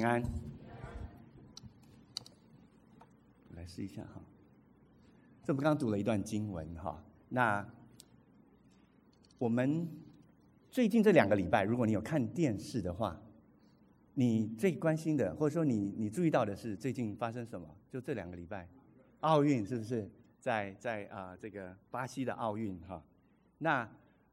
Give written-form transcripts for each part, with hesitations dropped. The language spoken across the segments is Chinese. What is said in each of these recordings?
安。来试一下哈。这我们刚刚读了一段经文哈。那我们最近这2个礼拜，如果你有看电视的话，你最关心的，或者说你注意到的是最近发生什么？就这2个礼拜，奥运是不是在这个巴西的奥运哈？那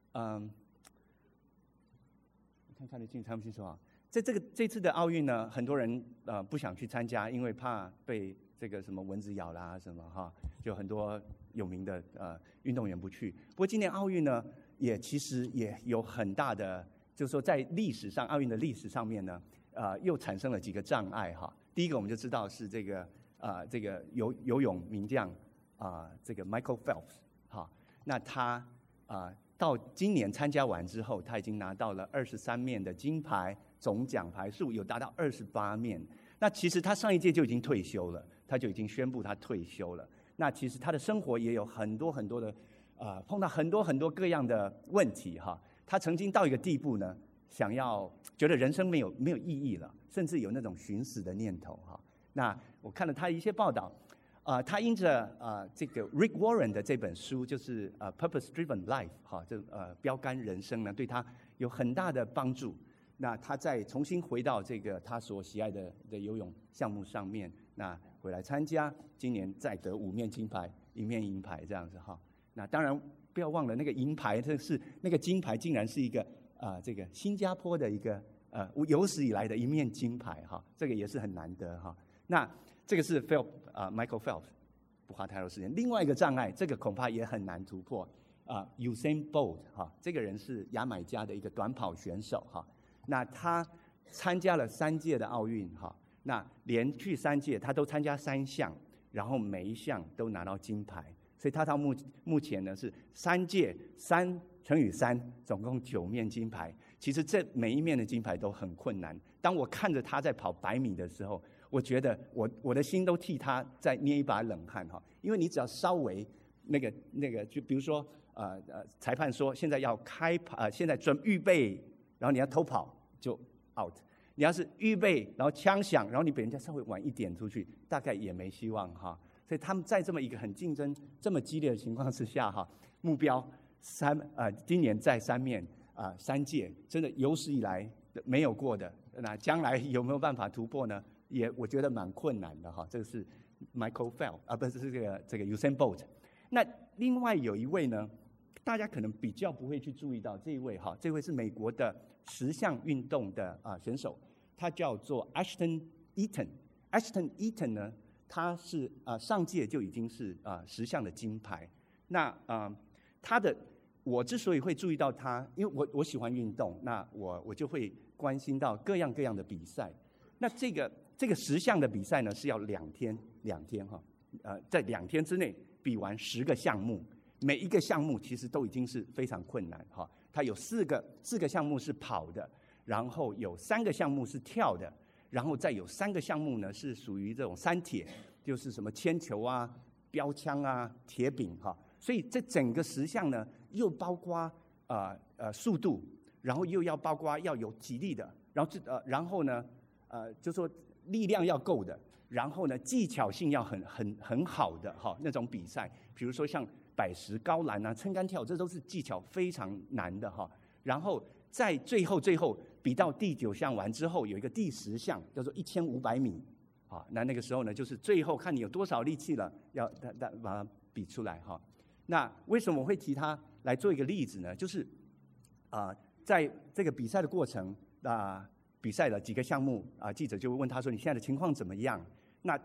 看得清楚啊。这次的奥运呢，很多人不想去参加，因为怕被这个什么蚊子咬啦什么哈，就很多有名的运动员不去。不过今年奥运呢，其实也有很大的，就是说在历史上奥运的历史上面呢，又产生了几个障碍哈。第一个我们就知道是这个游泳名将这个 Michael Phelps 哈，那他到今年参加完之后，他已经拿到了23面的金牌，总奖牌数有达到28面。那其实他上一届就已经退休了，他就已经宣布他退休了。那其实他的生活也有很多很多的碰到很多很多各样的问题哈。他曾经到一个地步呢，觉得人生没有意义了，甚至有那种寻死的念头哈。那我看了他一些报道。他因着这个 Rick Warren 的这本书，就是Purpose Driven Life 哈，标杆人生呢，对他有很大的帮助。那他再重新回到这个他所喜爱的游泳项目上面，那回来参加，今年再得5面金牌，1面银牌这样子哈。那当然不要忘了那个银牌，那个金牌竟然是一个这个新加坡的一个有史以来的1面金牌哈，这个也是很难得哈。那这个是Michael Phelps， 不花太多时间。另外一个障碍，这个恐怕也很难突破Usain Bolt 哈，这个人是牙买加的一个短跑选手哈。那他参加了3届的奥运哈，那连续3届他都参加3项，然后每一项都拿到金牌，所以他到目前呢是3届3乘以3，总共9面金牌。其实这每一面的金牌都很困难。当我看着他在跑100米的时候，我觉得我的心都替他在捏一把冷汗哈，因为你只要稍微那个，就比如说裁判说现在要现在预备，然后你要偷跑就 out。你要是预备，然后枪响，然后你比人家稍微晚一点出去，大概也没希望哈。所以他们在这么一个很竞争这么激烈的情况之下哈，目标今年在3面3届，真的有史以来没有过的。那将来有没有办法突破呢？也我觉得蛮困难的哈。这个是 Michael Phelps 不是这个 Usain Bolt。那另外有一位呢，大家可能比较不会去注意到这一位哈，这位是美国的10项运动的选手，他叫做 Ashton Eaton。Ashton Eaton 呢，他是上届就已经是10项的金牌。那我之所以会注意到他，因为我喜欢运动，那我就会关心到各样的比赛。那这个10项的比赛呢，是要2天哈，在2天之内比完10个项目，每一个项目其实都已经是非常困难哈。它有4个项目是跑的，然后有3个项目是跳的，然后再有3个项目呢是属于这种3铁，就是什么铅球啊、标枪啊、铁饼哈。所以这整个10项呢，又包括速度，然后又要包括要有体力的，然后呢就说力量要够的，然后呢技巧性要很好的哈那种比赛，比如说像百石高栏啊、撑杆跳，这都是技巧非常难的哈。然后在最后比到第9项完之后，有一个第10项叫做1500米啊，那个时候呢就是最后看你有多少力气了，要把它比出来哈。那为什么我会提他来做一个例子呢？就是在这个比赛的过程比赛了几个项目记者就会问他说你现在的情况怎么样？那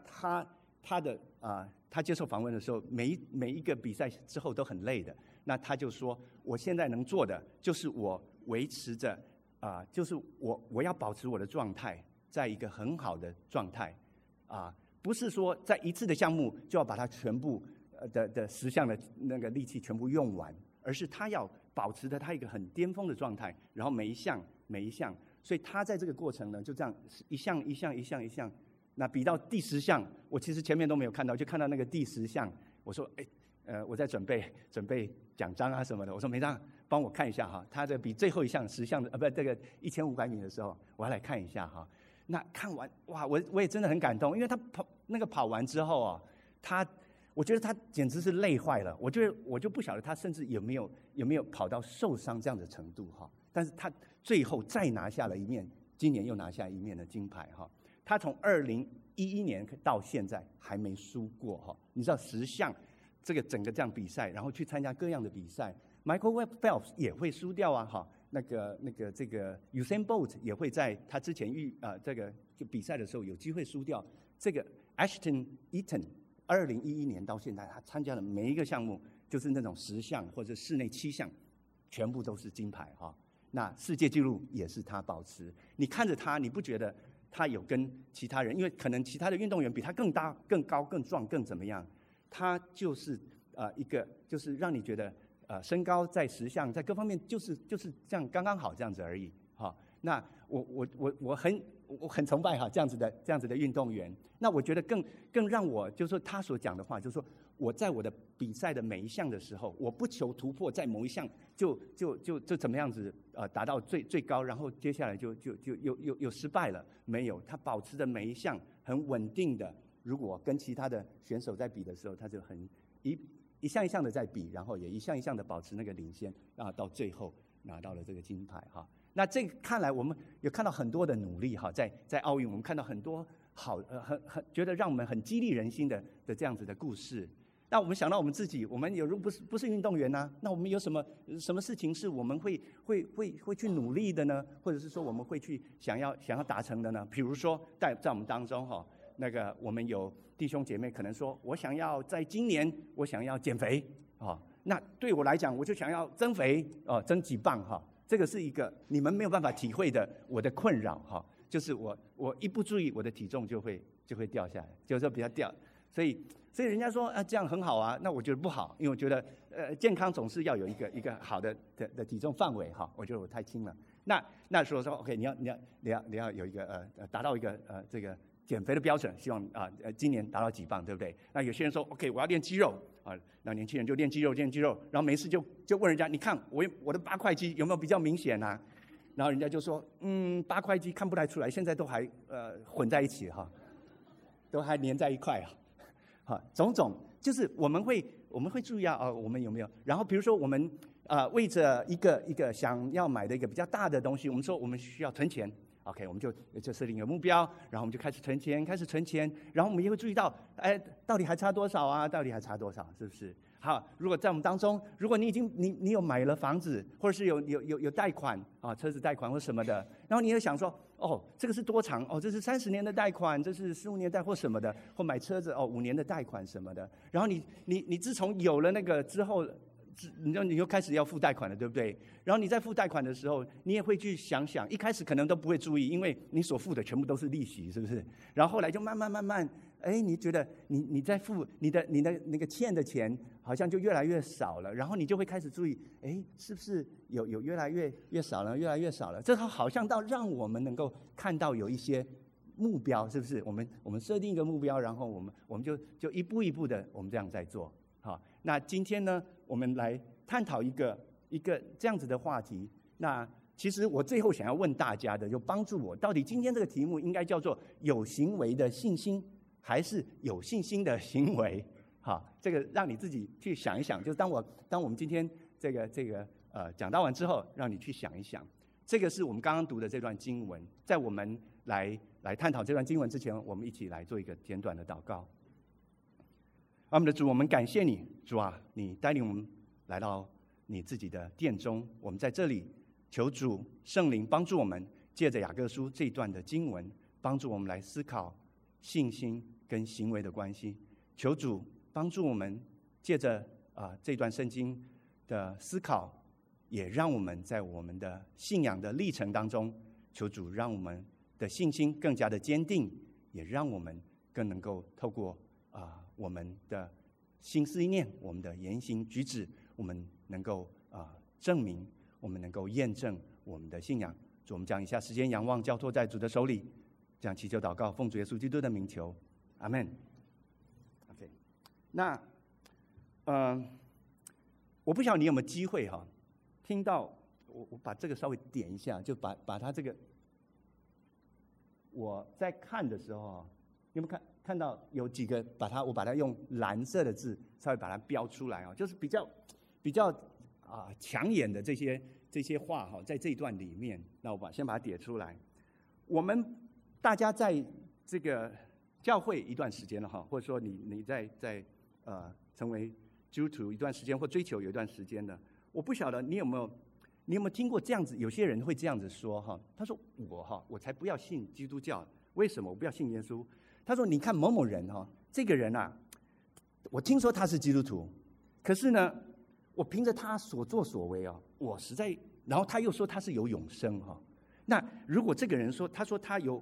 他接受访问的时候，每一个比赛之后都很累的。那他就说我现在能做的就是我维持着就是我要保持我的状态，在一个很好的状态不是说在一次的项目就要把它全部的10项的那个力气全部用完，而是他要保持着他一个很巅峰的状态，然后每一项，所以他在这个过程呢，就这样一项，那比到第10项，我其实前面都没有看到，就看到那个第10项，我说我在准备奖章啊什么的，我说梅章帮我看一下哈，他的比最后一项10项的这个1500米的时候，我要来看一下哈。 那看完哇，我也真的很感动，因为他跑完之后啊，我觉得他简直是累坏了。我就不晓得他甚至有没有跑到受伤这样的程度哈。但是他最后再拿下了今年又拿下一面的金牌哈。他从2011年到现在还没输过哈。你知道10项这个整个这样比赛，然后去参加各样的比赛 ，Michael Phelps 也会输掉啊哈。这个 Usain Bolt 也会在他之前这个比赛的时候有机会输掉。这个 Ashton Eaton 2011年到现在，他参加的每一个项目就是那种10项或者室内7项，全部都是金牌哈。那世界纪录也是他保持。你看着他，你不觉得他有跟其他人，因为可能其他的运动员比他更大、更高、更壮、更怎么样？他就是一个，就是让你觉得身高在10项，在各方面就是这样刚刚好这样子而已。哈，那我很崇拜哈这样子的运动员。那我觉得更让我就是说他所讲的话，就是说我在我的比赛的每一项的时候，我不求突破在某一项就怎么样子达到最高，然后接下来就又失败了。没有，他保持着每一项很稳定的。如果跟其他的选手在比的时候，他就很一项一项的在比，然后也一项一项的保持那个领先，到最后拿到了这个金牌哈。那这个看来我们有看到很多的努力哈，在奥运我们看到很多好很觉得让我们很激励人心的这样子的故事。那我们想到我们自己，我们如果不是运动员呢，那我们有什么事情是我们会去努力的呢？或者是说我们会去想要达成的呢？比如说在我们当中哈，那个我们有弟兄姐妹可能说，我想要在今年我想要减肥啊，那对我来讲我就想要增肥哦，增几磅哈。这个是一个你们没有办法体会的我的困扰哈，就是我一不注意我的体重就会掉下来，就是说比较掉，所以人家说这样很好啊，那我觉得不好，因为我觉得健康总是要有一个好的体重范围哈，我觉得我太轻了。那说 OK， 你要有一个达到一个这个减肥的标准，希望今年达到几磅，对不对？那有些人说 OK， 我要练肌肉啊，那年轻人就练肌肉，然后没事就问人家，你看我的8块肌有没有比较明显啊？然后人家就说8块肌看不太出来，现在都还混在一起哈，都还粘在一块啊。种种就是我们会注意我们有没有？然后比如说我们为着一个想要买的一个比较大的东西，我们说我们需要存钱 ，OK， 我们就设定一个目标，然后我们就开始存钱，然后我们也会注意到，到底还差多少啊？到底还差多少？是不是？好，如果在我们当中，如果你有买了房子，或者是有贷款啊，车子贷款或什么的，然后你也想说，这个是多长？这是30年的贷款，这是15年贷或什么的，或买车子5年的贷款什么的。然后你自从有了那个之后，你又开始要付贷款了，对不对？然后你在付贷款的时候，你也会去想，一开始可能都不会注意，因为你所付的全部都是利息，是不是？然后后来就慢慢，你觉得你在付你的那个欠的钱好像就越来越少了，然后你就会开始注意，是不是有越来越少了，越来越少了？这好像到让我们能够看到有一些目标，是不是？我们设定一个目标，然后我们就一步一步的我们这样在做。好，那今天呢，我们来探讨一个这样子的话题。那其实我最后想要问大家的，就帮助我，到底今天这个题目应该叫做有行为的信心，还是有信心的行为？好，这个让你自己去想一想。就当我们今天这个讲到完之后，让你去想一想。这个是我们刚刚读的这段经文。在我们来探讨这段经文之前，我们一起来做一个简短的祷告。我们的主，我们感谢你，主啊，你带领我们来到你自己的殿中，我们在这里求主圣灵帮助我们，借着雅各书这一段的经文，帮助我们来思考信心跟行为的关系。求主帮助我们，借着这段圣经的思考，也让我们在我们的信仰的历程当中，求主让我们的信心更加的坚定，也让我们更能够透过我们的心思意念，我们的言行举止，我们能够证明，我们能够验证我们的信仰。主，我们将以下时间仰望交托在主的手里，这样祈求祷告，奉主耶稣基督的名求，阿们。OK， 那我不晓得你有没有机会听到我把这个稍微点一下，就把它这个我在看的时候，有没有看到有几个我把它用蓝色的字稍微把它标出来啊，就是比较抢眼的这些话哈，在这一段里面，那我先把它点出来。我们大家在这个教会一段时间了哈，或者说你在成为基督徒一段时间，或追求有一段时间的，我不晓得你有没有听过这样子，有些人会这样子说哈，他说我才不要信基督教，为什么我不要信耶稣？他说你看某某人哈，这个人啊，我听说他是基督徒，可是呢，我凭着他所作所为啊，我实在，然后他又说他是有永生哈。那如果这个人说他说他有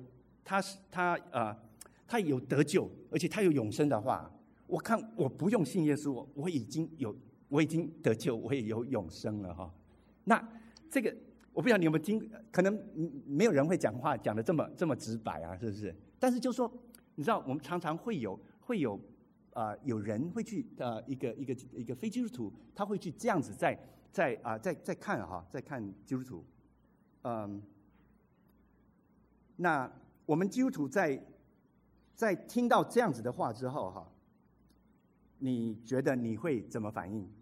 得救，而且他有永生的话，我看我不用信耶稣，我已经得救，我也有永生了哈。那这个我不知道你有没有听，可能没有人会讲话讲得这么直白啊，是不是？但是就说，你知道我们常常会有有人会去一个非基督徒，他会去这样子在看基督徒，那我们基督徒在听到这样子的话之后哈，你觉得你会怎么反应？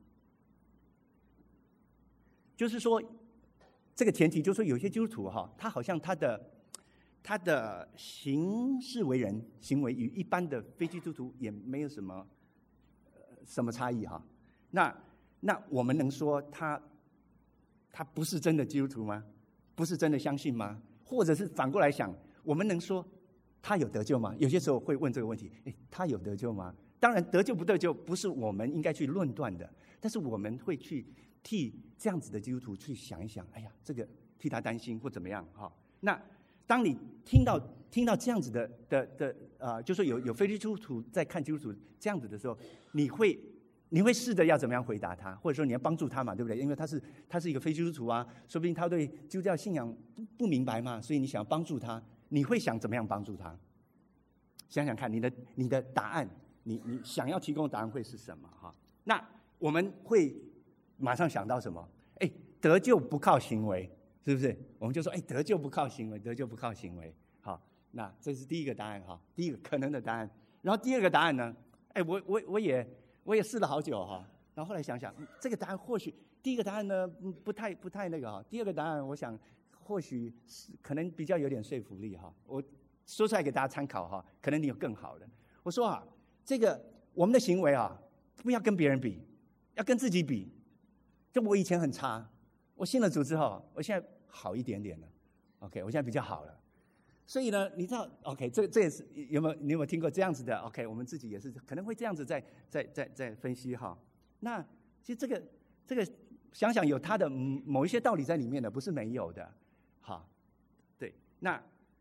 就是说，这个前提就是说，有些基督徒哈，他好像他的行事为人行为与一般的非基督徒也没有什么差异哈。那我们能说他不是真的基督徒吗？不是真的相信吗？或者是反过来想，我们能说他有得救吗？有些时候会问这个问题，他有得救吗？当然得救不得救不是我们应该去论断的，但是我们会去替这样子的基督徒去想一想，哎呀，这个替他担心或怎么样哈。那当你听到这样子的就说有非基督徒在看基督徒这样子的时候，你会试着要怎么样回答他，或者说你要帮助他嘛，对不对？因为他是一个非基督徒啊，说不定他对基督教信仰不明白嘛，所以你想要帮助他，你会想怎么样帮助他？想想看，你的答案，你想要提供的答案会是什么哈？那我们会马上想到什么？得救不靠行为，是不是？我们就说，得救不靠行为，得救不靠行为。好，那这是第一个答案哈，第一个可能的答案。然后第二个答案呢？我也试了好久哈，然后后来想想，这个答案或许第一个答案呢不太那个哈，第二个答案我想或许可能比较有点说服力哈。我说出来给大家参考哈，可能你有更好的。我说这个我们的行为不要跟别人比，要跟自己比。就我以前很差，我信了主之后，我现在好一点点了。OK， 我现在比较好了。所以呢，你知道 ，OK， 这也是你有没有听过这样子的 ？OK， 我们自己也是可能会这样子在分析哈。那其实这个想想有它的某一些道理在里面的，不是没有的。好，对，那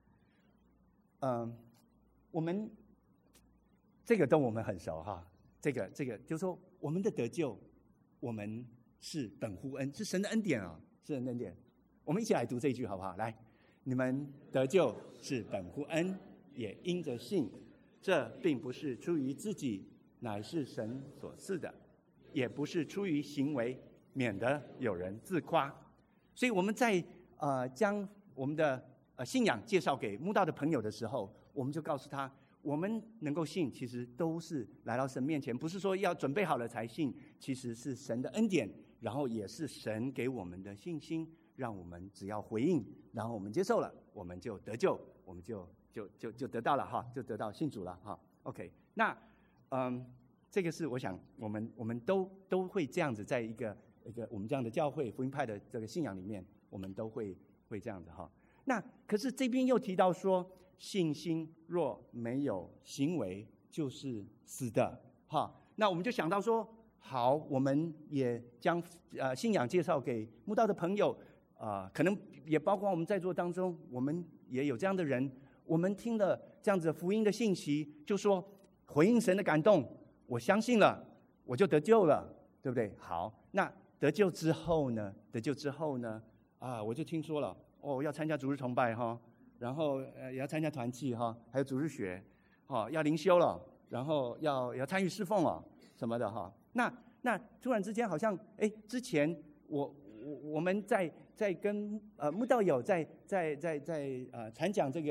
我们这个都我们很熟哈。这个就是说我们的得救，我们是本乎恩，是神的恩典啊，是神的恩典。我们一起来读这一句好不好？来。你们得救是本乎恩，也因着信。这并不是出于自己，乃是神所赐的；也不是出于行为，免得有人自夸。所以我们在将我们的信仰介绍给慕道的朋友的时候，我们就告诉他，我们能够信，其实都是来到神面前，不是说要准备好了才信，其实是神的恩典，然后也是神给我们的信心。让我们只要回应，然后我们接受了，我们就得救，我们就得到了哈，就得到信主了哈。OK， 那这个是我想我们都会这样子，在一个我们这样的教会福音派的这个信仰里面，我们都会这样子哈。那可是这边又提到说，信心若没有行为，就是死的哈。那我们就想到说，好，我们也将信仰介绍给慕道的朋友。可能也包括我们在座当中，我们也有这样的人，我们听了这样子的福音的信息，就说回应神的感动，我相信了，我就得救了，对不对？好，那得救之后呢？我就听说了，要参加主日崇拜哈，然后也要参加团契哈，还有主日学，要灵修了，然后要参与侍奉了什么的哈。那突然之间好像之前我们在跟慕道友在传讲这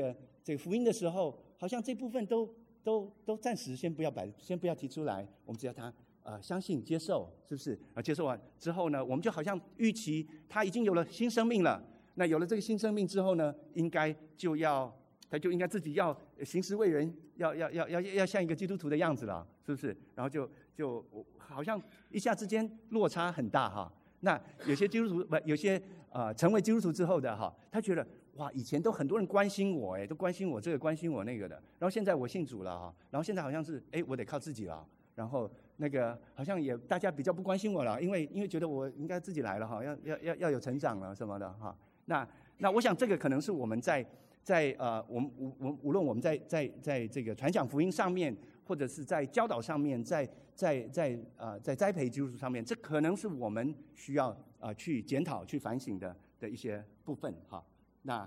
这个福音的时候，好像这部分都暂时先不要提出来，我们只要他相信接受，是不是？接受完之后呢，我们就好像预期他已经有了新生命了。那有了这个新生命之后呢，他就应该自己要行事为人，要像一个基督徒的样子了，是不是？然后就好像一下之间落差很大哈。那有些基督徒有些成为基督徒之后的哈，他觉得哇，以前都很多人关心我都关心我这个关心我那个的，然后现在我信主了哈，然后现在好像是我得靠自己了，然后那个好像也大家比较不关心我了，因为觉得我应该自己来了哈，要有成长了什么的哈。那我想这个可能是我们在无论我们在这个传讲福音上面，或者是在教导上面，在栽培基督徒上面，这可能是我们需要去检讨、去反省的一些部分哈。那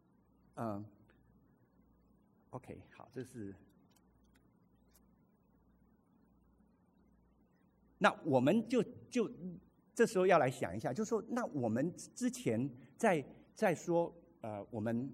OK， 好，这是。那我们就这时候要来想一下，就是说，那我们之前在说我们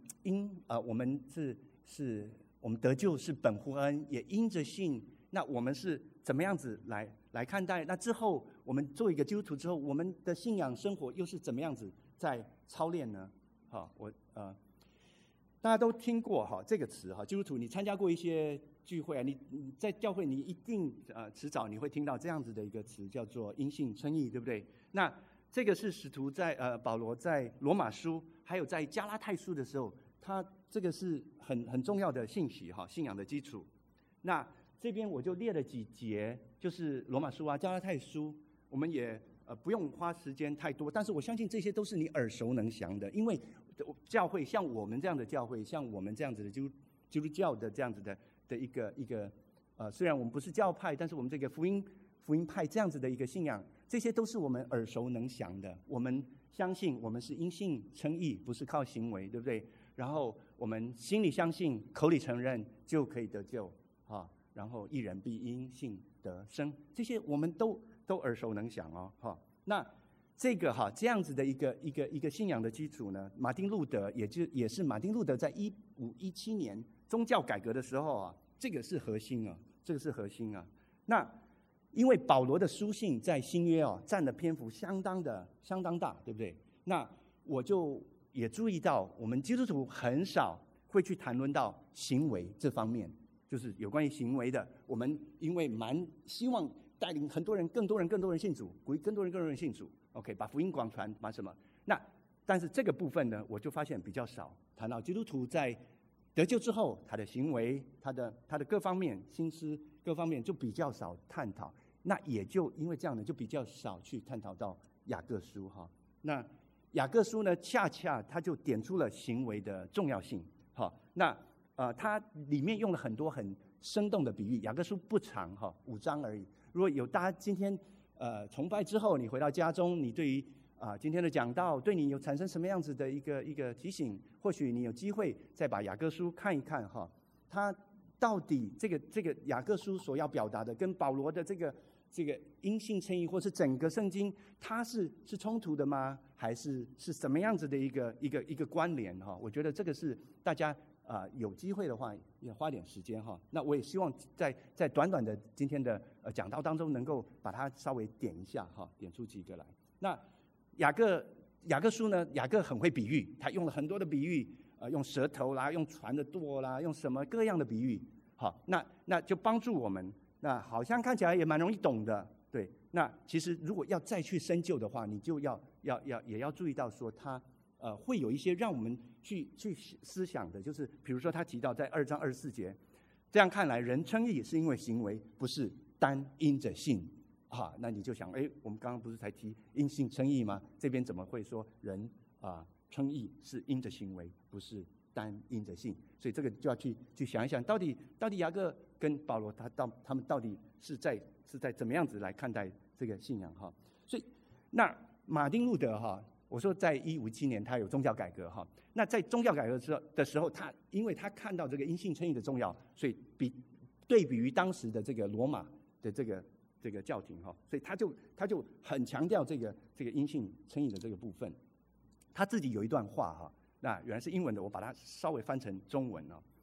我们得救是本乎恩，也因着信。那我们是怎么样子来看待？那之后我们做一个基督徒之后，我们的信仰生活又是怎么样子在操练呢？好，大家都听过哈这个词哈，基督徒，你参加过一些聚会啊，你在教会你一定迟早你会听到这样子的一个词，叫做因信称义，对不对？那这个是使徒保罗在罗马书，还有在加拉太书的时候，他这个是很重要的信息哈，信仰的基础。那这边我就列了几节，就是罗马书啊、加拉太书，我们也不用花时间太多，但是我相信这些都是你耳熟能详的，因为教会像我们这样的教会，像我们这样子的基督教的这样子的一个虽然我们不是教派，但是我们这个福音派这样子的一个信仰，这些都是我们耳熟能详的。我们相信我们是因信称义，不是靠行为，对不对？然后我们心里相信，口里承认，就可以得救啊。然后义人必因信得生，这些我们都耳熟能详哦哈。那这个这样子的一个信仰的基础呢，马丁路德也是马丁路德在1517年宗教改革的时候啊，这个是核心啊，那因为保罗的书信在新约占的篇幅相当大，对不对？那我就也注意到，我们基督徒很少会去谈论到行为这方面，就是有关于行为的。我们因为蛮希望带领更多人信主，鼓励更多人信主。OK， 把福音广传，把什么？但是这个部分呢，我就发现比较少谈到基督徒在得救之后，他的行为，他的各方面心思各方面就比较少探讨。那也就因为这样呢，就比较少去探讨到雅各书哈。那雅各书呢，恰恰他就点出了行为的重要性。好，那它里面用了很多很生动的比喻。雅各书不长哈，5章而已。如果有大家今天崇拜之后，你回到家中，你对于今天的讲道对你有产生什么样子的一个提醒？或许你有机会再把雅各书看一看哈，它到底这个雅各书所要表达的，跟保罗的这个因信称义，或是整个圣经，它是冲突的吗？还是什么样子的一个关联哈？我觉得这个是大家有机会的话，也花点时间哈。那我也希望在短短的今天的讲道当中，能够把它稍微点一下哈，点出几个来。那雅各书呢？雅各很会比喻，他用了很多的比喻，用舌头啦，用船的舵啦，用什么各样的比喻。好，那就帮助我们。那好像看起来也蛮容易懂的，对。那其实如果要再去深究的话，你就也要注意到说，它会有一些让我们去思想的，就是比如说他提到在2章24节，这样看来，人称义是因为行为，不是单因着信。那你就想，我们刚刚不是才提因信称义吗？这边怎么会说人称义是因着行为，不是单因着信？所以这个就要去想一想，到底雅各跟保罗他们到底是在怎么样子来看待这个信仰哈？所以那马丁路德哈，我说在1517年他有宗教改革哈，那在宗教改革的时候，因为他看到这个因信称义的重要，所以对比于当时的这个罗马的这个教廷哈，所以他就很强调这个因信称义的这个部分。他自己有一段话哈，那原来是英文的，我把它稍微翻成中文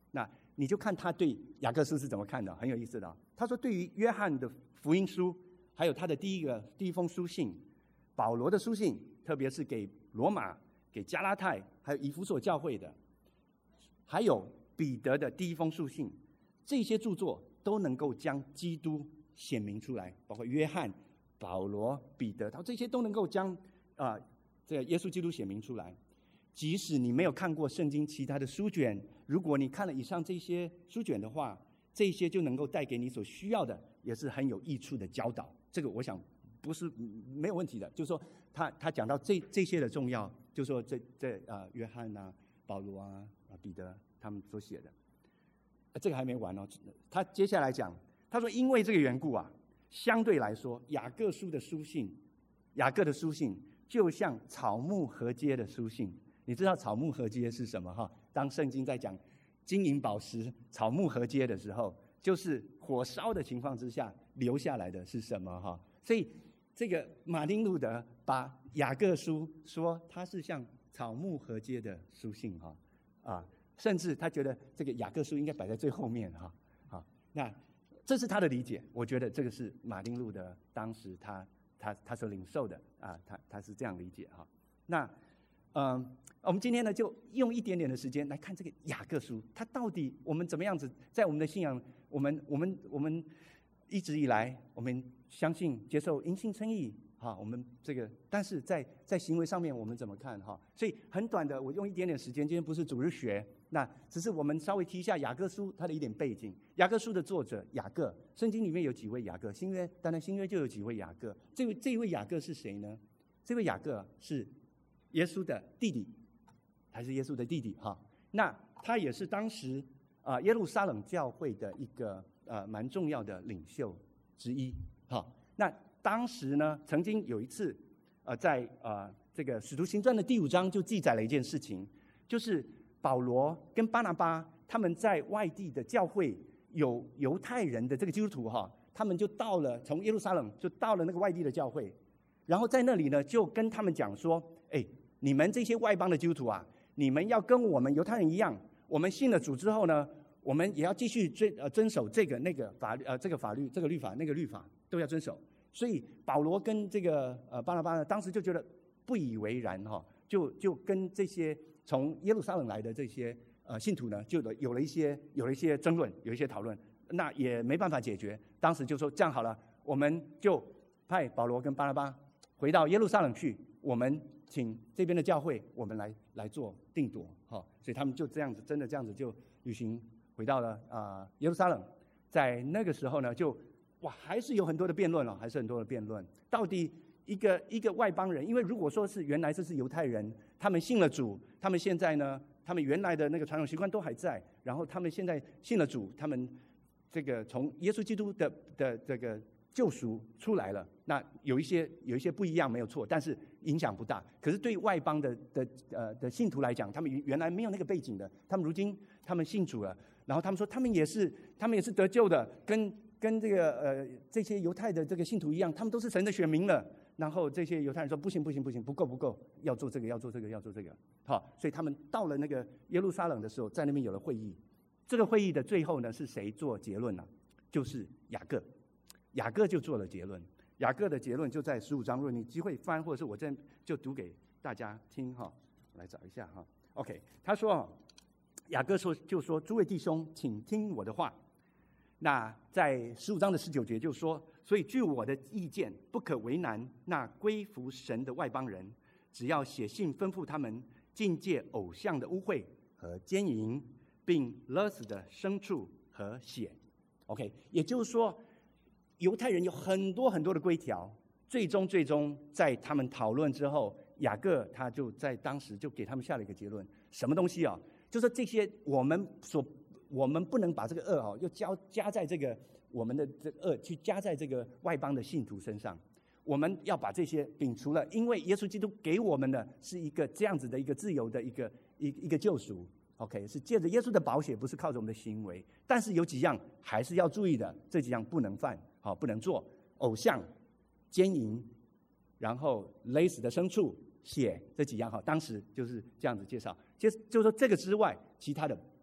那你就看他对雅各书是怎么看的，很有意思的。他说，对于约翰的福音书，还有他的第一封书信，保罗的书信，特别是给罗马、给加拉太，还有以弗所教会的，还有彼得的第一封书信，这些著作都能够将基督显明出来，包括约翰、保罗、彼得，他这些都能够将这个耶稣基督显明出来。即使你没有看过圣经其他的书卷，如果你看了以上这些书卷的话，这些就能够带给你所需要的，也是很有益处的教导。这个我想不是没有问题的。就是说他讲到这些的重要，就是说约翰啊、保罗啊、彼得他们所写的。这个还没完哦，他接下来讲，他说因为这个缘故啊，相对来说，雅各的书信就像草木合接的书信。你知道草木合接是什么哈？当圣经在讲金银宝石草木合接的时候，就是火烧的情况之下留下来的是什么哈？所以这个马丁路德把雅各书说它是像草木合接的书信哈甚至他觉得这个雅各书应该摆在最后面哈。好，那这是他的理解，我觉得这个是马丁路德当时他所领受的他是这样理解哈。那我们今天呢，就用一点点的时间来看这个雅各书，它到底我们怎么样子，在我们的信仰，我们一直以来，我们相信接受因信称义，我们这个，但是在行为上面我们怎么看哈？所以很短的，我用一点点时间，今天不是主日学，那只是我们稍微提一下雅各书它的一点背景。雅各书的作者雅各，圣经里面有几位雅各，新约当然新约就有几位雅各。这一位雅各是谁呢？这位雅各是耶稣的弟弟。还是耶稣的弟弟哈，那他也是当时耶路撒冷教会的一个蛮重要的领袖之一哈。那当时呢，曾经有一次在这个使徒行传的第5章就记载了一件事情，就是保罗跟巴拿巴他们在外地的教会有犹太人的这个基督徒哈，他们就到了从耶路撒冷就到了那个外地的教会，然后在那里呢就跟他们讲说，你们这些外邦的基督徒啊，你们要跟我们犹太人一样，我们信了主之后呢，我们也要继续遵守这个那个法律这个法律这个律法那个律法都要遵守。所以保罗跟这个巴拿巴呢，当时就觉得不以为然哈，就跟这些从耶路撒冷来的这些信徒呢，就有了一些争论，有一些讨论，那也没办法解决。当时就说这样好了，我们就派保罗跟巴拿巴回到耶路撒冷去，我们请这边的教会，我们来做定夺哈，所以他们就这样子，真的这样子就旅行回到了耶路撒冷。在那个时候呢，还是有很多的辩论了，还是很多的辩论。到底一个外邦人，因为如果说是原来这是犹太人，他们信了主，他们现在呢，他们原来的那个传统习惯都还在，然后他们现在信了主，他们这个从耶稣基督的这个救赎出来了，那有一些不一样没有错，但是影响不大。可是对外邦的信徒来讲，他们原来没有那个背景的，他们如今他们信主了，然后他们说他们也是得救的，跟这个这些犹太的这个信徒一样，他们都是神的选民了。然后这些犹太人说不行，不够，要做这个。好，所以他们到了那个耶路撒冷的时候，在那边有了会议。这个会议的最后呢，是谁做结论呢？就是雅各。雅各就做了结论。雅各的结论就在15章，如果你机会翻，或者是我这就读给大家听哈。我来找一下哈。OK， 他说雅各就说诸位弟兄，请听我的话。那在15章的19节就说，所以据我的意见，不可为难那归服神的外邦人，只要写信吩咐他们禁戒偶像的污秽和奸淫，并勒死的牲畜和血。OK， 也就是说，犹太人有很多很多的规条，最终在他们讨论之后，雅各他就在当时就给他们下了一个结论，什么东西啊？就是这些我们不能把这个恶又加在这个我们的这个恶去加在这个外邦的信徒身上，我们要把这些摒除了，因为耶稣基督给我们的是一个这样子的一个自由的一个救赎。OK， 是借着耶稣的宝血，不是靠着我们的行为。但是有几样还是要注意的，这几样不能犯，不能做：偶像、奸淫，然后勒死的牲畜、血，这几样当时就是这样子介绍。就是说这个之外，其他的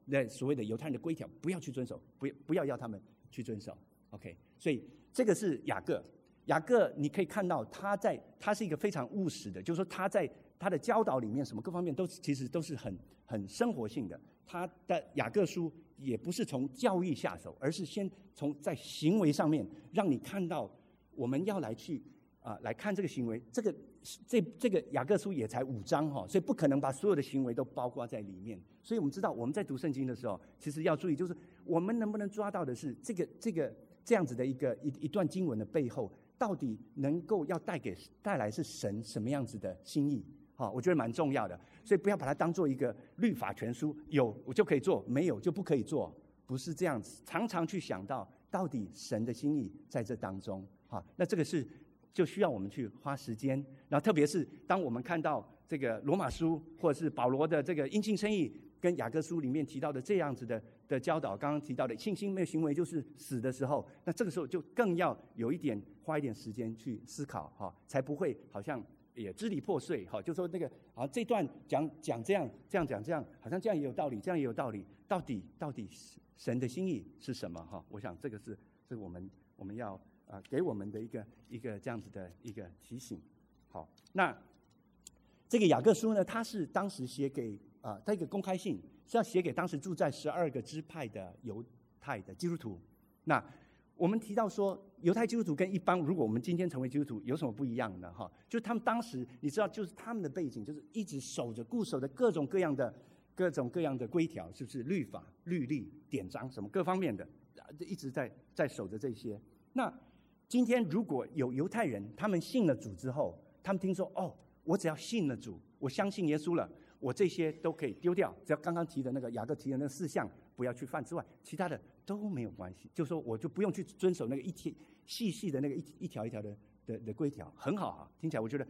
那所谓的犹太人的规条不要去遵守，不要他们去遵守。OK， 所以这个是雅各。雅各你可以看到他是一个非常务实的，就是说他在他的教导里面什么各方面其实都是很生活性的。他的雅各书也不是从教育下手，而是先从在行为上面让你看到我们要来看这个行为。这个雅各书也才5章哈，所以不可能把所有的行为都包括在里面。所以我们知道我们在读圣经的时候，其实要注意，就是我们能不能抓到的是这样子的一段经文的背后，到底能够要带来是神什么样子的心意？我觉得蛮重要的。所以不要把它当做一个律法全书，有我就可以做，没有就不可以做，不是这样子。常常去想到底神的心意在这当中。那这个就需要我们去花时间，然后特别是当我们看到这个罗马书或者是保罗的这个因信称义，跟雅各书里面提到的这样子的教导，刚刚提到的信心没有行为就是死的时候，那这个时候就更要花一点时间去思考，才不会好像也支离破碎，就说那个这段讲这样讲，好像这样也有道理，这样也有道理，到底神的心意是什么？我想这个是我们要给我们的一个这样子的一个提醒。好，那这个雅各书呢，它是当时写给它一个公开信，是要写给当时住在12个支派的犹太的基督徒。那我们提到说，犹太基督徒跟一般如果我们今天成为基督徒有什么不一样呢？就是他们当时你知道，就是他们的背景就是一直固守的各种各样的规条，是不是律法、律例、典章什么各方面的，一直在守着这些。那今天如果有犹太人，他们信了主之后，他们听说我只要信了主，我相信耶稣了，我这些都可以丢掉，只要刚刚提的那个雅各提的那4项不要去犯之外，其他的都没有关系。就是说我就不用去遵守那个细的那个一条一条的规条，很好听起来我觉得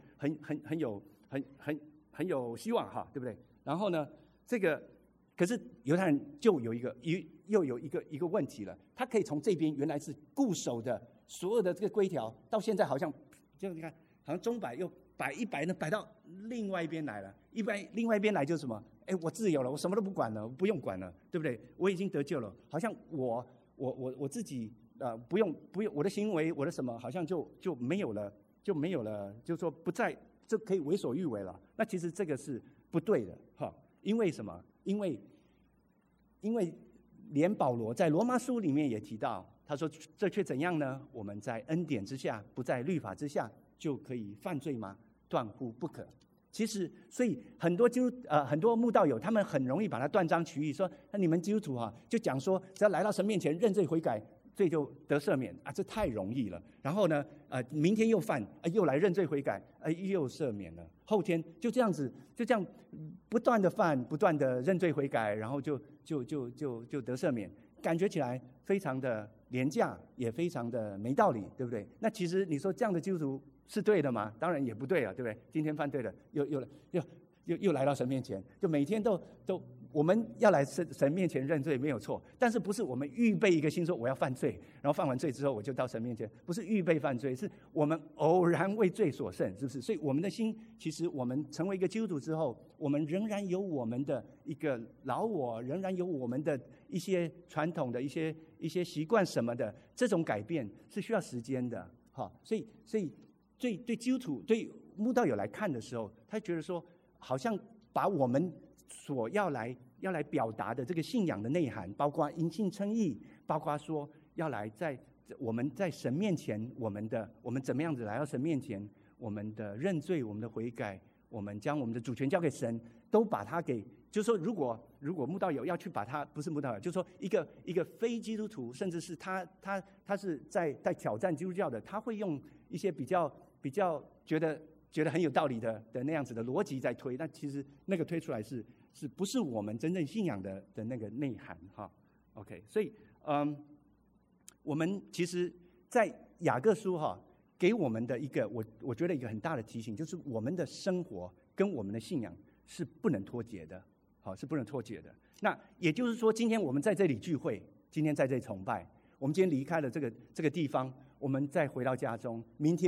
很有希望对不对？然后呢，这个可是犹太人就有又有一个问题了，他可以从这边原来是固守的所有的这个规条，到现在好像就你看，好像钟摆又摆100呢，摆到另外一边来了。另外一边来就是什么？我自由了，我什么都不管了，我不用管了，对不对？我已经得救了，好像我自己不用我的行为，我的什么好像就没有了，就是说不再就可以为所欲为了。那其实这个是不对的因为什么？因为连保罗在罗马书里面也提到，他说这却怎样呢？我们在恩典之下，不在律法之下，就可以犯罪吗？断乎不可。其实，所以很多慕道友，他们很容易把它断章取义，说那你们基督徒就讲说，只要来到神面前认罪悔改，罪就得赦免这太容易了。然后呢，明天又犯，又来认罪悔改，又赦免了。后天就这样不断的犯，不断的认罪悔改，然后就得赦免，感觉起来非常的廉价，也非常的没道理，对不对？那其实你说这样的基督徒是对的吗？当然也不对了，对不对？今天犯对了，又来到神面前，就每天都我们要来神面前认罪没有错，但是不是我们预备一个心说我要犯罪，然后犯完罪之后我就到神面前，不是预备犯罪，是我们偶然为罪所胜，是不是？所以我们的心，其实我们成为一个基督徒之后，我们仍然有我们的一个老我，仍然有我们的一些传统的一些习惯什么的，这种改变是需要时间的所以对基督徒对慕道友来看的时候，他觉得说好像把我们所要来表达的这个信仰的内涵，包括因信称义，包括说要来我们在神面前，我们怎么样子来到神面前，我们的认罪，我们的悔改，我们将我们的主权交给神，都把它给，就是说如果慕道友要去把它，不是慕道友，就是说一个非基督徒，甚至是他是在挑战基督教的，他会用一些比较觉得很有道理的那样子的逻辑在推，但其实那个推出来是不是我们真正信仰的那个内涵OK， 所以我们其实在雅各书给我们的一个我觉得一个很大的提醒，就是我们的生活跟我们的信仰是不能脱节的，是不能脱节的。那也就是说，今天我们在这里聚会，今天在这里崇拜，我们今天离开了这个地方，我们再回到家中，明天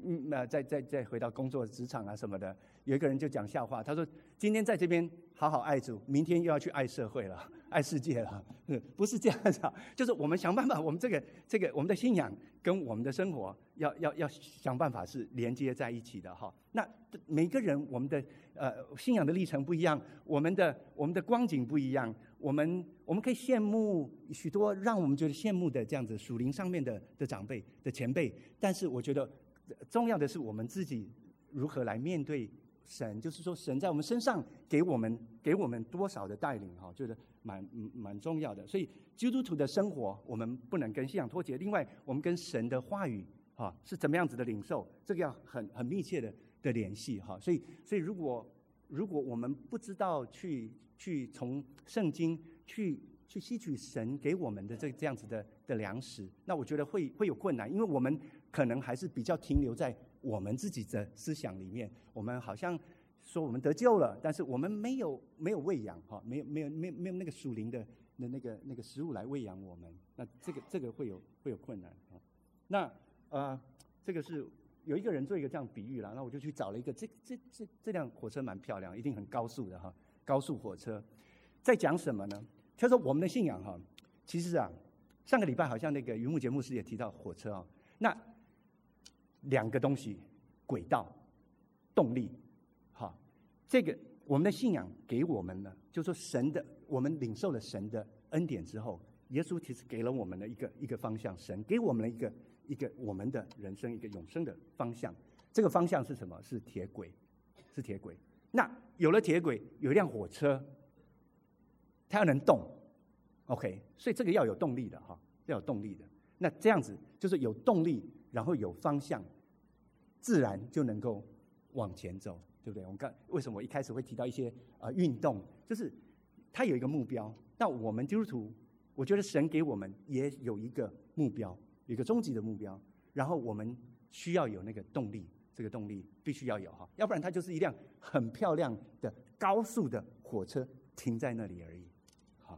再回到工作职场啊什么的，有一个人就讲笑话，他说今天在这边好好爱主，明天又要去爱社会了，爱世界了，不是这样子啊，就是我们想办法，我们这个我们的信仰跟我们的生活要想办法是连接在一起的哈。那每个人我们的信仰的历程不一样，我们的光景不一样，我们可以羡慕许多让我们觉得羡慕的这样子属灵上面的长辈的前辈，但是我觉得重要的是我们自己如何来面对神，就是说神在我们身上给我们多少的带领哈，觉得蛮重要的。所以基督徒的生活我们不能跟信仰脱节，另外我们跟神的话语哈是怎么样子的领受，这个要很密切的联系哈。所以如果我们不知道去从圣经去吸取神给我们的这样子的粮食，那我觉得会有困难，因为我们可能还是比较停留在我们自己的思想里面，我们好像说我们得救了，但是我们没有喂养哈，没有那个属灵的那个食物来喂养我们，那这个会有困难哈。那这个是有一个人做一个这样比喻啦，那我就去找了一个这辆火车蛮漂亮，一定很高速的哈，高速火车在讲什么呢？他说我们的信仰哈，其实啊，上个礼拜好像那个云木节牧师也提到火车啊，那两个东西，轨道、动力，好，这个我们的信仰给我们呢，就是说我们领受了神的恩典之后，耶稣其实给了我们的一个方向，神给我们了一个我们的人生一个永生的方向。这个方向是什么？是铁轨，是铁轨。那有了铁轨，有一辆火车，它要能动 ，OK， 所以这个要有动力的哈，要有动力的。那这样子就是有动力，然后有方向，自然就能够往前走，对不对？我们为什么我一开始会提到一些运动，就是它有一个目标。那我们基督徒，我觉得神给我们也有一个目标，有一个终极的目标，然后我们需要有那个动力，这个动力必须要有哈，要不然它就是一辆很漂亮的高速的火车停在那里而已。好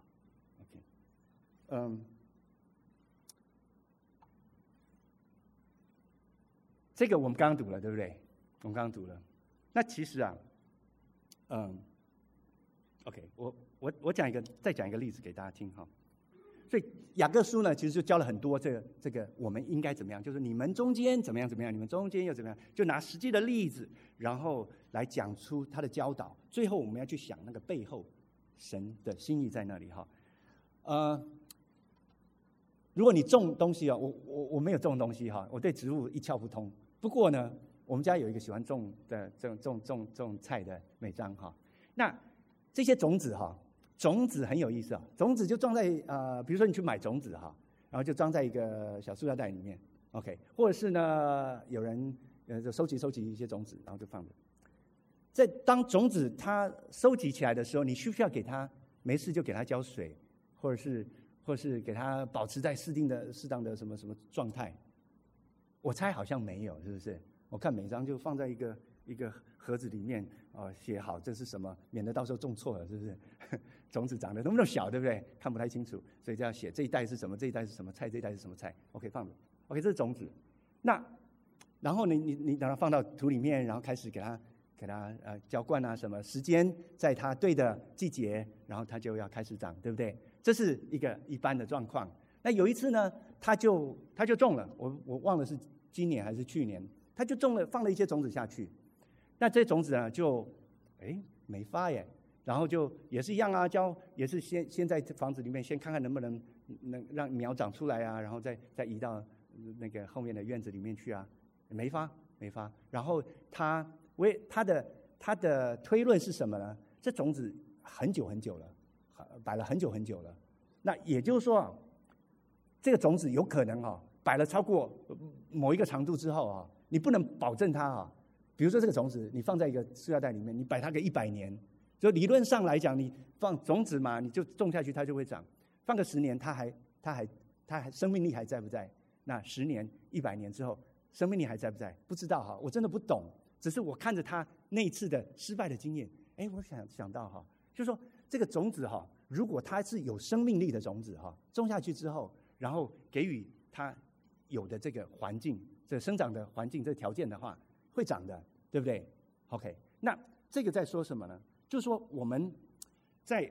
，OK， 这个我们刚刚读了，对不对？我们刚刚读了。那其实啊，OK， 我再讲一个例子给大家听哈。所以雅各书呢，其实就教了很多这个我们应该怎么样，就是你们中间怎么样怎么样，你们中间又怎么样，就拿实际的例子，然后来讲出他的教导。最后我们要去想那个背后神的心意在那里哈。如果你种东西啊，我没有种东西哈，我对植物一窍不通。不过呢，我们家有一个喜欢种菜的美张哈。那这些种子哈。种子很有意思啊，种子就装在比如说你去买种子哈，然后就装在一个小塑料袋里面 ，OK， 或者是呢有人就收集一些种子，然后就放着。在当种子它收集起来的时候，你需不需要给它没事就给它浇水，或者是给它保持在适当的什么状态？我猜好像没有，是不是？我看每张就放在一个盒子里面写好这是什么，免得到时候种错了，是不是？种子长得那么小，对不对？看不太清楚，所以就要写这一袋是什么，这一袋是什么菜，这一袋是什么菜 ，OK 放着 ，OK 这是种子。那然后你等它放到土里面，然后开始给它浇灌啊，什么时间在它对的季节，然后它就要开始长，对不对？这是一个一般的状况。那有一次呢，它就种了，我忘了是今年还是去年，它就放了一些种子下去。那这些种子呢就没发耶。然后就也是一样啊，也是先在房子里面先看看能不能让苗长出来啊，然后再移到那个后面的院子里面去啊，没发。然后他的推论是什么呢？这种子很久了，摆了很久了。那也就是说这个种子有可能摆了超过某一个长度之后你不能保证它比如说这个种子你放在一个塑料袋里面，你摆它个100年。就理论上来讲，你放种子嘛，你就种下去，它就会长。放个10年，它还生命力还在不在？那10年、100年之后，生命力还在不在？不知道我真的不懂。只是我看着他那一次的失败的经验，我想到就是说这个种子如果它是有生命力的种子种下去之后，然后给予它有的这个环境这生长的环境、这个条件的话，会长的，对不对 ？OK， 那这个在说什么呢？就是说我们在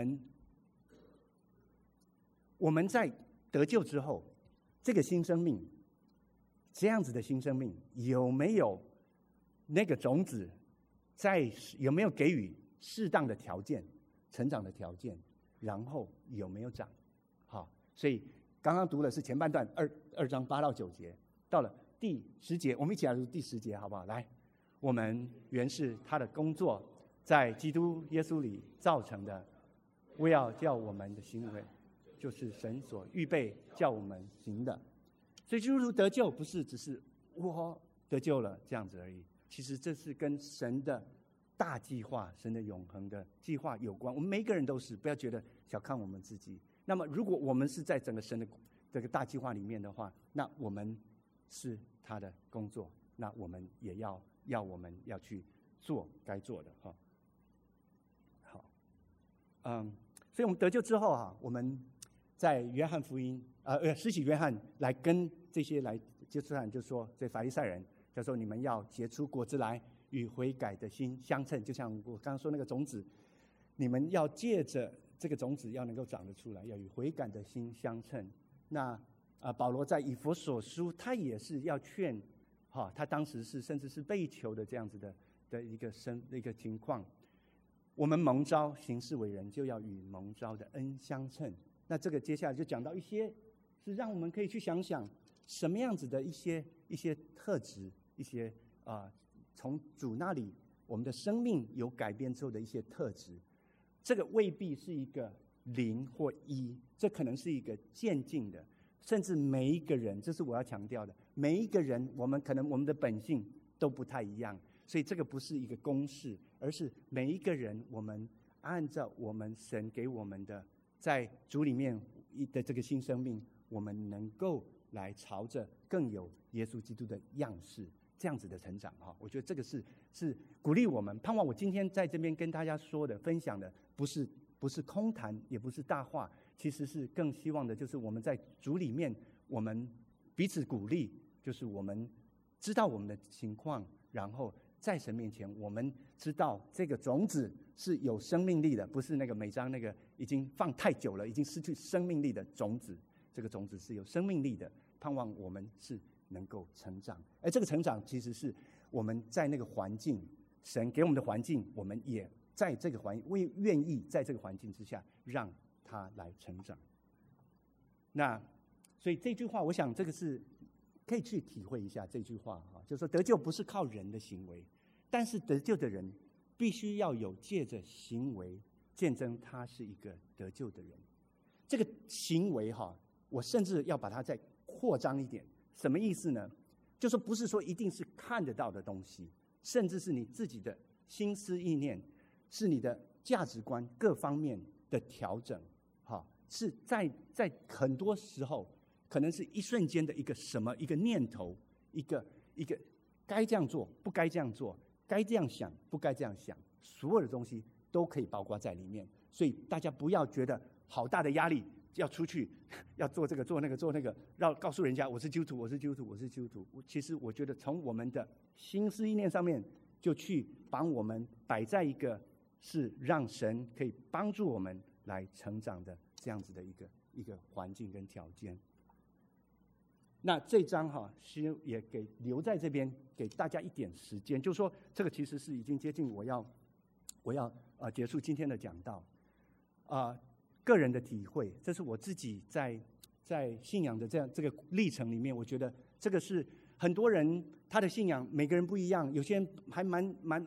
得救之后，这个新生命，这样子的新生命有没有那个种子，有没有给予适当的条件、成长的条件，然后有没有长？好，所以刚刚读的是前半段2章8到9节，到了第10节，我们一起来读第10节，好不好？来，我们原是他的工作，在基督耶稣里造成的，为要叫我们的行为，就是神所预备叫我们行的。所以基督徒得救不是只是我得救了这样子而已，其实这是跟神的大计划、神的永恒的计划有关。我们每一个人都是，不要觉得小看我们自己。那么，如果我们是在整个神的这个大计划里面的话，那我们是他的工作，那我们也我们要去做该做的哈。好，所以我们得救之后啊，我们在约翰福音施洗约翰来跟这些来接触人，就说这法利赛人，就说你们要结出果子来，与悔改的心相称。就像我刚刚说那个种子，你们要借着这个种子要能够长得出来，要与悔改的心相称。那保罗在以弗所书，他也是要劝，他当时是甚至是被囚的这样子的一个情况。我们蒙召行事为人，就要与蒙召的恩相称。那这个接下来就讲到一些，是让我们可以去想想什么样子的一些特质，一些从主那里我们的生命有改变之后的一些特质。这个未必是一个0或1，这可能是一个渐进的，甚至每一个人，这是我要强调的，每一个人我们的本性都不太一样，所以这个不是一个公式，而是每一个人我们按照我们神给我们的在主里面的这个新生命，我们能够来朝着更有耶稣基督的样式这样子的成长。我觉得这个是鼓励我们，盼望我今天在这边跟大家说的分享的不是空谈，也不是大话，其实是更希望的就是我们在主里面我们彼此鼓励，就是我们知道我们的情况，然后在神面前我们知道这个种子是有生命力的，不是那个每章那个已经放太久了已经失去生命力的种子，这个种子是有生命力的，盼望我们是能够成长。而这个成长其实是我们在那个环境，神给我们的环境，我们也在这个愿意在这个环境之下让它来成长。那所以这句话我想这个是可以去体会一下，这句话就是说得救不是靠人的行为，但是得救的人必须要有借着行为见证他是一个得救的人。这个行为我甚至要把它再扩张一点，什么意思呢？就是不是说一定是看得到的东西，甚至是你自己的心思意念，是你的价值观各方面的调整，是在很多时候可能是一瞬间的一个念头，一个该这样做不该这样做，该这样想不该这样想，所有的东西都可以包括在里面。所以大家不要觉得好大的压力，要出去要做这个做那个，要告诉人家我是基督徒，我是基督徒，我是基督徒。其实我觉得从我们的心思意念上面，就去把我们摆在一个是让神可以帮助我们来成长的这样子的一个环境跟条件。那这章是也留在这边给大家一点时间，就是说这个其实是已经接近我要结束今天的讲道。个人的体会，这是我自己在信仰的这个历程里面，我觉得这个是很多人他的信仰每个人不一样，有些人还蛮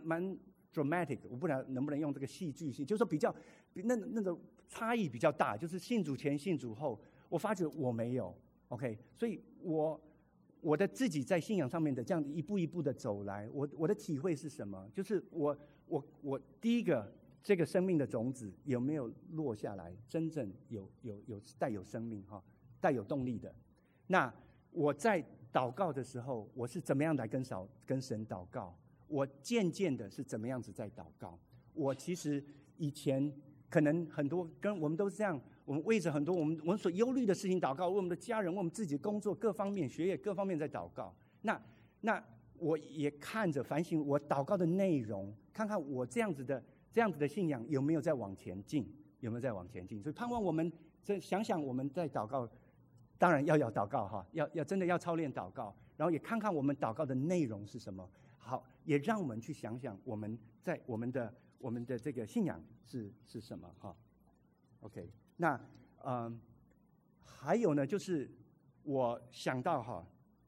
dramatic， 我不知道能不能用这个戏剧性，就是说比较那种差异比较大，就是信主前信主后，我发觉我没有 OK， 所以我的自己在信仰上面的这样一步一步的走来，我的体会是什么？就是我第一个，这个生命的种子有没有落下来，真正有带有生命带有动力的？那我在祷告的时候，我是怎么样来跟神祷告？我渐渐的是怎么样子在祷告？我其实以前可能很多跟我们都是这样，我们为着很多我们所忧虑的事情祷告，为我们的家人，为我们自己的工作各方面、学业各方面在祷告。 那我也看着反省我祷告的内容，看看我这样子的信仰有没有在往前进，有没有在往前进。所以盼望我们想想我们在祷告，当然要祷告哈，要真的要操练祷告，然后也看看我们祷告的内容是什么。好，也让我们去想想我们在我们的这个信仰是什么哈。OK， 那还有呢，就是我想到哈，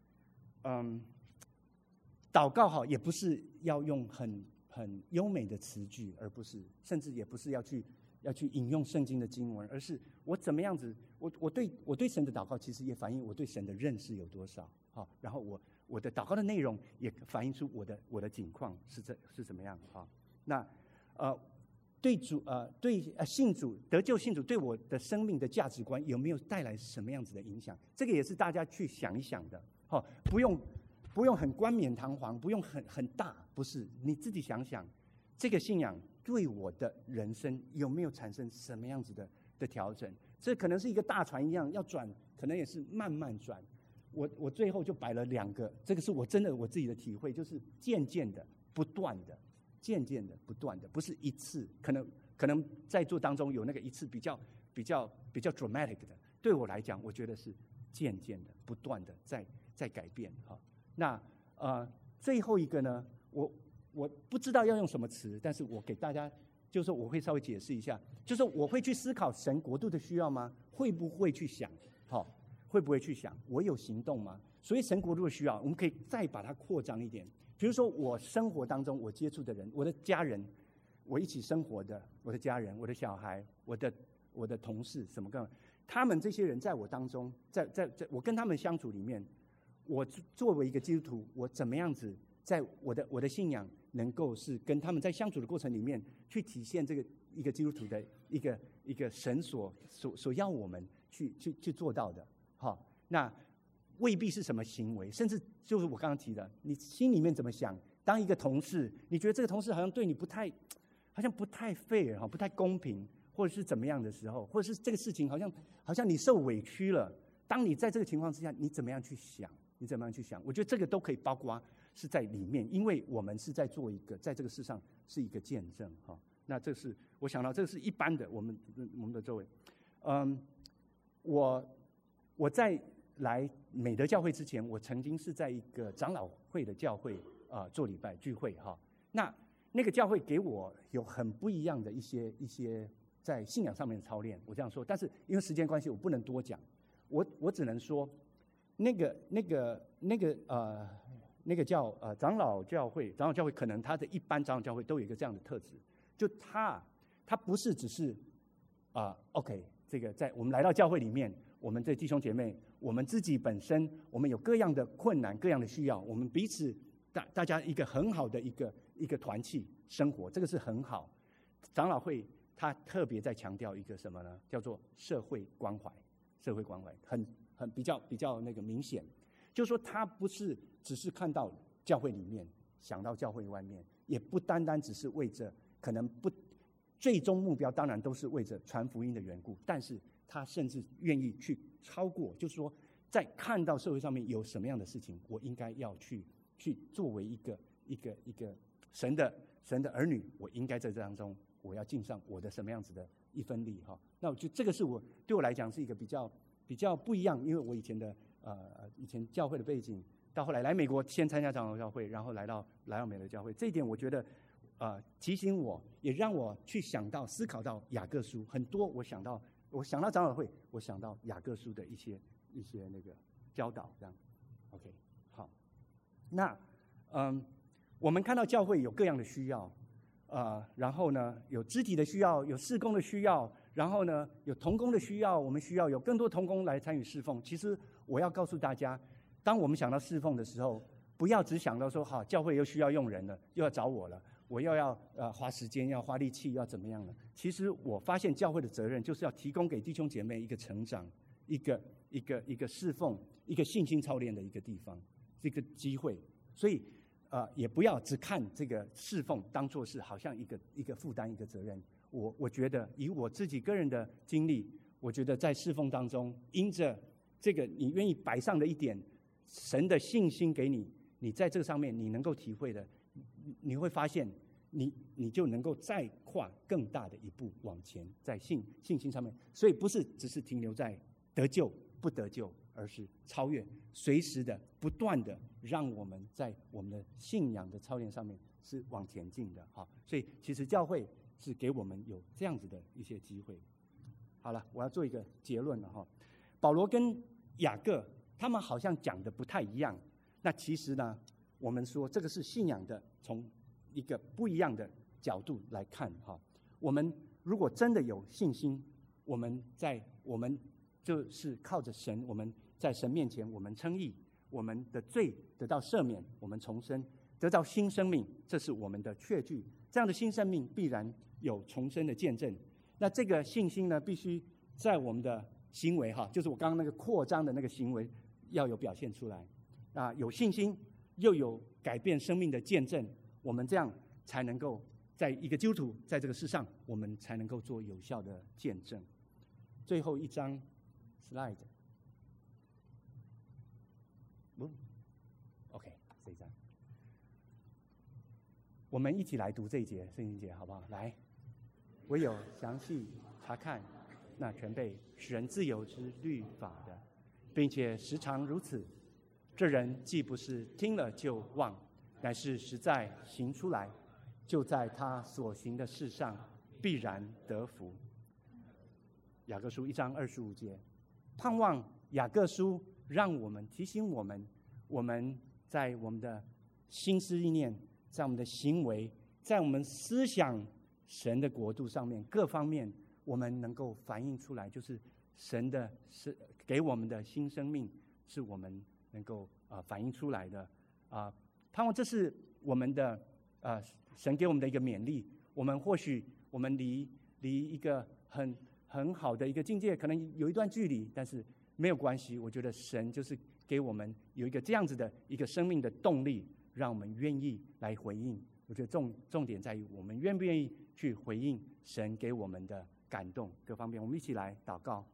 祷告哈也不是要用很优美的词句，而不是，甚至也不是要去引用圣经的经文，而是我怎么样子，我对神的祷告其实也反映我对神的认识有多少哈，然后我的祷告的内容也反映出我的境况是怎么样哈。那对信主得救信主对我的生命的价值观有没有带来什么样子的影响？这个也是大家去想一想的哈，不用很冠冕堂皇，不用很大，不是，你自己想想，这个信仰对我的人生有没有产生什么样子的调整？这可能是一个大船一样要转，可能也是慢慢转。我最后就摆了2个，这个是我真的我自己的体会，就是渐渐的、不断的，渐渐的、不断的，不是一次。可能在座当中有那个一次比较 dramatic 的，对我来讲，我觉得是渐渐的、不断的在改变哈。那最后一个呢，我不知道要用什么词，但是我给大家，就是我会稍微解释一下，就是我会去思考神国度的需要吗？会不会去想？好，会不会去想？我有行动吗？所以神国度的需要，我们可以再把它扩张一点。比如说我生活当中我接触的人，我的家人，我一起生活的我的家人，我的小孩，我的同事，什么各，他们这些人在我当中，在我跟他们相处里面，我作为一个基督徒，我怎么样子在我的信仰能够是跟他们在相处的过程里面去体现这个一个基督徒的一个神所要我们去做到的。好，那未必是什么行为，甚至就是我刚刚提的，你心里面怎么想？当一个同事，你觉得这个同事好像对你不太 fair 哈，不太公平，或者是怎么样的时候，或者是这个事情好像你受委屈了。当你在这个情况之下，你怎么样去想？你怎么样去想？我觉得这个都可以包括是在里面，因为我们是在做一个在这个世上是一个见证哈。那这是我想到，这是一般的我们的周围。我在来美德教会之前，我曾经是在一个长老会的教会做礼拜聚会哈。那个教会给我有很不一样的一些在信仰上面的操练，我这样说。但是因为时间关系，我不能多讲。我只能说，那个叫长老教会可能他的一般长老教会都有一个这样的特质，就他不是只是OK， 这个在我们来到教会里面，我们这弟兄姐妹，我们自己本身我们有各样的困难、各样的需要，我们彼此大家一个很好的一个团契生活，这个是很好。长老会他特别在强调一个什么呢？叫做社会关怀。社会关怀很比较那个明显，就是说他不是只是看到教会里面，想到教会外面，也不单单只是为着可能不最终目标，当然都是为着传福音的缘故，但是他甚至愿意去超过，就是说在看到社会上面有什么样的事情，我应该要去作为一个神的儿女，我应该在这当中我要尽上我的什么样子的一分力哈。那我觉得这个是对我来讲是一个比较不一样，因为我以前教会的背景，到后来来美国先参加长老教会，然后来到美德教会，这一点我觉得提醒我，也让我去思考到雅各书很多。我想到长老会，我想到雅各书的一些那个教导这样。OK， 好，那我们看到教会有各样的需要。然后呢，有肢体的需要，有事工的需要，然后呢，有同工的需要，我们需要有更多同工来参与侍奉。其实我要告诉大家，当我们想到侍奉的时候，不要只想到说，好，教会又需要用人了，又要找我了，我又要花时间，要花力气，要怎么样了？其实我发现教会的责任就是要提供给弟兄姐妹一个成长，一个侍奉，一个信心操练的一个地方，这个机会。所以也不要只看这个侍奉当作是好像一个负担，一个责任。我觉得以我自己个人的经历，我觉得在侍奉当中，因着这个你愿意摆上的一点， 神的信心给你，你在这个上面你能够体会的，你会发现你就能够再跨更大的一步往前，在信心上面。所以不是只是停留在得救不得救，而是超越，随时的不断的让我们在我们的信仰的操练上面是往前进的。好，所以其实教会是给我们有这样子的一些机会。好了，我要做一个结论了哈。保罗跟雅各他们好像讲的不太一样，那其实呢，我们说这个是信仰的从一个不一样的角度来看哈。我们如果真的有信心，我们就是靠着神，我们在神面前我们称义，我们的罪得到赦免，我们重生得到新生命，这是我们的确据。这样的新生命必然有重生的见证。那这个信心呢，必须在我们的行为哈，就是我刚刚那个扩张的那个行为要有表现出来啊，有信心又有改变生命的见证，我们这样才能够在一个基督徒在这个世上，我们才能够做有效的见证。最后一张 slide， OK， 这一张，我们一起来读这一节圣经节好不好？来，唯有详细查看那全被使人自由之律法的，并且时常如此，这人既不是听了就忘，乃是实在行出来，就在他所行的事上必然得福。雅各书1章25节，盼望雅各书让我们提醒我们在我们的心思意念，在我们的行为，在我们思想神的国度上面各方面，我们能够反映出来，就是神的给我们的新生命，是我们能够反映出来的盼望这是我们的神给我们的一个勉励。我们或许我们离一个很好的一个境界，可能有一段距离，但是没有关系。我觉得神就是给我们有一个这样子的一个生命的动力，让我们愿意来回应。我觉得重点在于我们愿不愿意去回应神给我们的感动各方面。我们一起来祷告。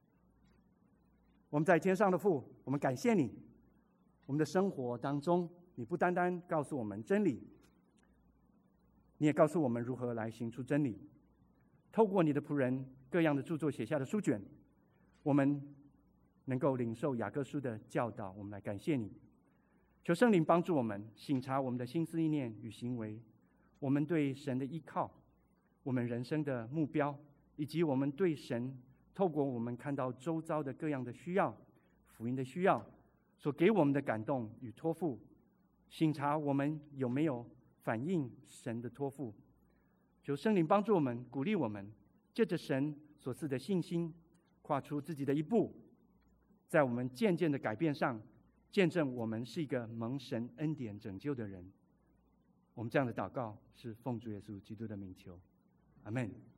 我们在天上的父，我们感谢你，我们的生活当中，你不单单告诉我们真理，你也告诉我们如何来行出真理。透过你的仆人各样的著作写下的书卷，我们能够领受雅各书的教导。我们来感谢你，求圣灵帮助我们省察我们的心思意念与行为，我们对神的依靠，我们人生的目标，以及我们对神透过我们看到周遭的各样的需要，福音的需要所给我们的感动与托付，省察我们有没有反映神的托付。求圣灵帮助我们，鼓励我们，借着神所赐的信心，跨出自己的一步，在我们渐渐的改变上，见证我们是一个蒙神恩典拯救的人。我们这样的祷告是奉主耶稣基督的名求，阿们。